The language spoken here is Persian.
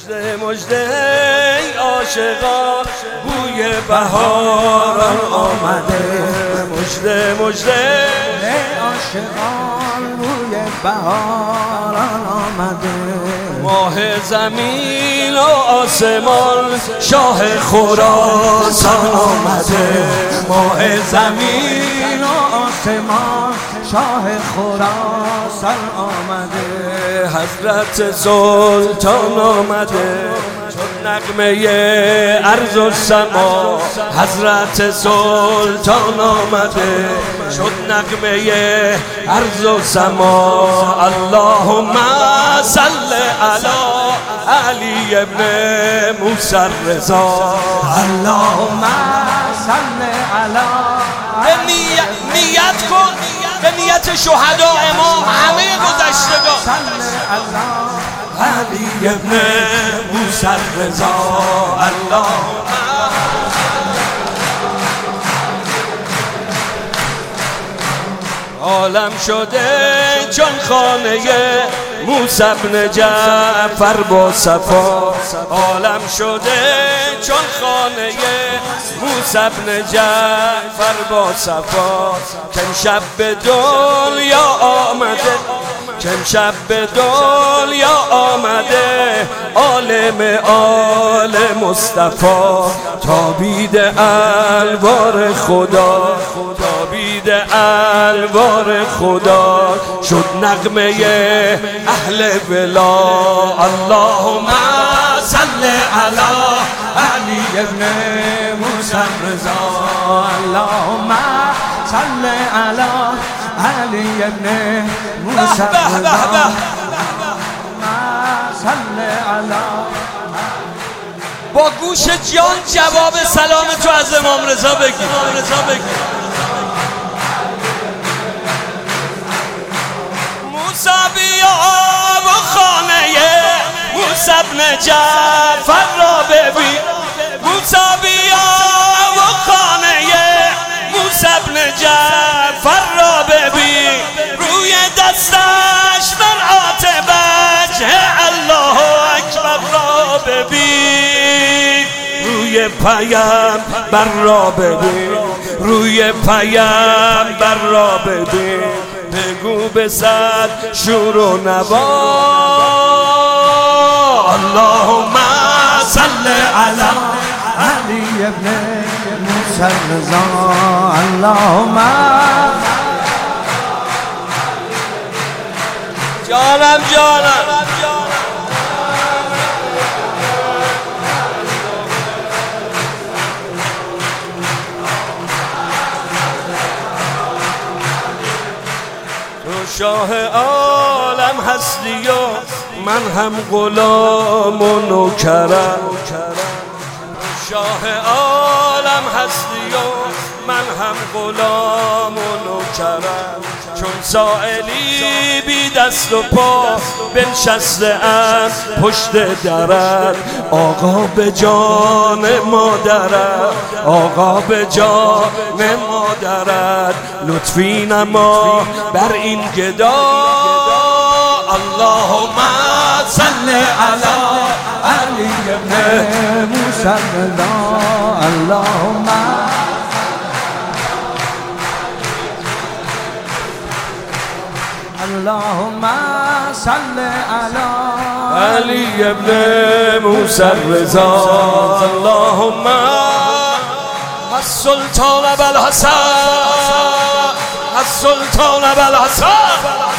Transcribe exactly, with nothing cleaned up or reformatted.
مژده مژده ای عاشقان بوی بهاران آمده. مژده مژده ای عاشقان بوی بهاران آمده. ماه زمین و آسمان شاه خراسان آمده. ماه زمین و آسمان شاه خراسان آمده. حضرت سلطان آمده چون نغمه ارض و سما. حضرت سلطان آمده شد نغمه ارض و سما. اللهم صل علی علی ابن موسی الرضا. اللهم صل علی نیت کن به نیت شهداء ما همه گذشتگان. علی ابن موسی الرضا. اللهم عالم شده چون خانه موسی بن جعفر با صفا. عالم شده چون خانه موسی بن جعفر با صفا. کم شب به دنیا آمده کم شب به دنیا آمده عالم آل مصطفی. تابید الوار خدا تابید الوار خدا شد نغمه اهل ولا. اللهم صل علی علی ابن موسی الرضا. اللهم صل علی علی ابن موسی الرضا. صل علی. با گوش جان جواب سلام تو از امام رضا بگیر. موسی بیا و خانه موسی بن جعفر را ببین. موسی بیا و خانه موسی بن جعفر را ببین. روی دستش مرآت وجه الله اکبر را ببین. روی پیامبر را ببین. روی پیامبر را ببین. بگو به صد شور و نوا. اللهم صل علی علی ابن موسی الرضا. اللهم جانم جانم تو شاه عالم هستی و من هم غلام و نوکرم. شاه عالم هستی و من هم غلام و نوکرم. چون سائلی بی دست و پا بنشسته ام پشت درت. آقا به جان مادرت آقا به جان مادرت لطفی نما بر این گدا. اللهم صل علی علی ابن موسی الرضا. اللهم اللهم صل علی علی ابن موسی الرضا. اللهم السلطان ابوالحسن السلطان ابوالحسن.